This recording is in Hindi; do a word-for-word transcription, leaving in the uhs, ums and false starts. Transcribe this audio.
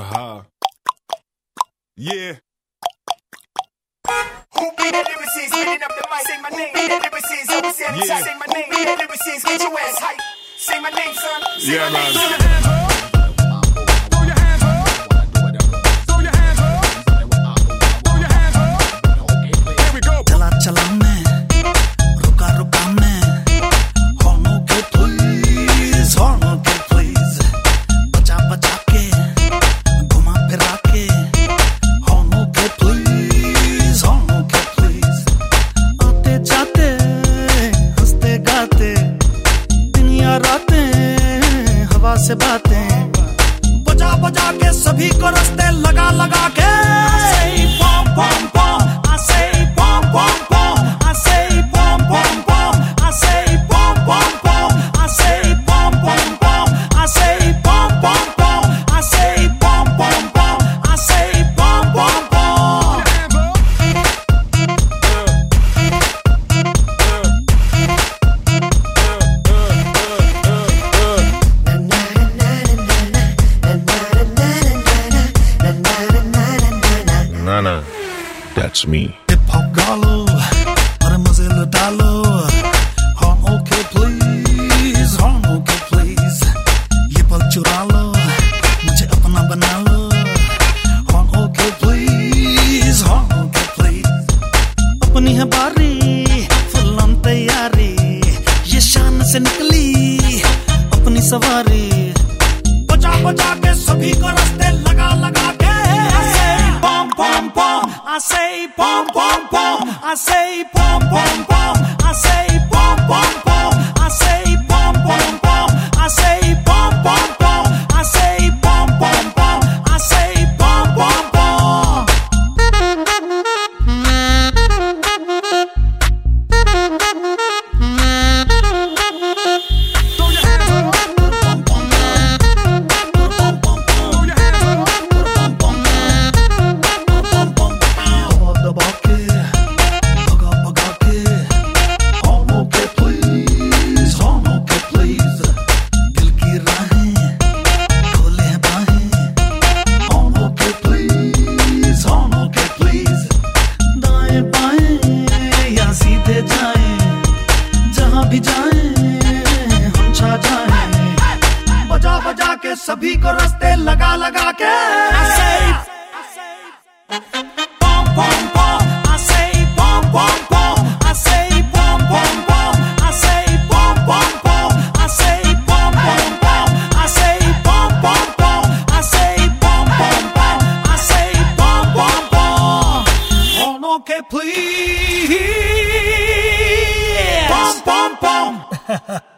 Uh-huh. Yeah. Who be the lyricist? Spinning up the mic. Say my name. Be the lyricist. Who said it? Say my name. Be the lyricist. Get your ass hype. Say my name, son. Say Yeah, my man. name, Throw son. your hands up. Throw your hands up. Throw your hands up. Throw your hands up. Here we go. चला चला मैं रुका रुका मैं हॉर्नों के प्लीज हॉर्नों के प्लीज बचा बचा के घुमा फिरा के हॉर्नों के प्लीज हॉर्नों के प्लीज आते जाते हंसते गाते दिन या रातें हवा से बातें बजा बजा के सभी को रास्ते लगा लगा के पॉम पॉम पॉम I say pom pom pom, I say pom pom pom, I say pom pom pom, I say pom pom pom, I say pom pom pom, I say pom pom pom, I say pom pom pom. Nana, that's me. Hip hop गा लो और मजे लुटा लो हाँ ओके प्लीज हाँ ओके प्लीज ये पल चुरा लो मुझे अपना बना लो हाँ ओके प्लीज हाँ ओके प्लीज अपनी है बारी फुल ऑन तैयारी ये शान से निकली अपनी सवारी बजा बजा के सभी को रास्ते लगा लगा के pom pom pom, I say pom pom pom, I say pom pom pom, I say pom pom pom, I say pom pom pom, I say pom pom pom, I say pom pom pom, I say pom pom pom. Throw your hands up. Throw your hands up. दबा के भगा भगा के हॉर्नों के प्लीज हॉर्नों के प्लीज दिल की राहें खोले हैं बाहें हॉर्नों के प्लीज हॉर्नों के प्लीज दाएं बाएं या सीधे जाएं जहां भी जाएं हम छा जाएं बजा बजा के सभी को रास्ते लगा लगा के pom pom pom, I say pom pom pom, I say pom pom pom, I say pom pom pom, I say pom pom pom, I say pom pom pom, I say pom pom pom, I say pom pom pom. Hॉर्नों के प्लीज pom pom pom.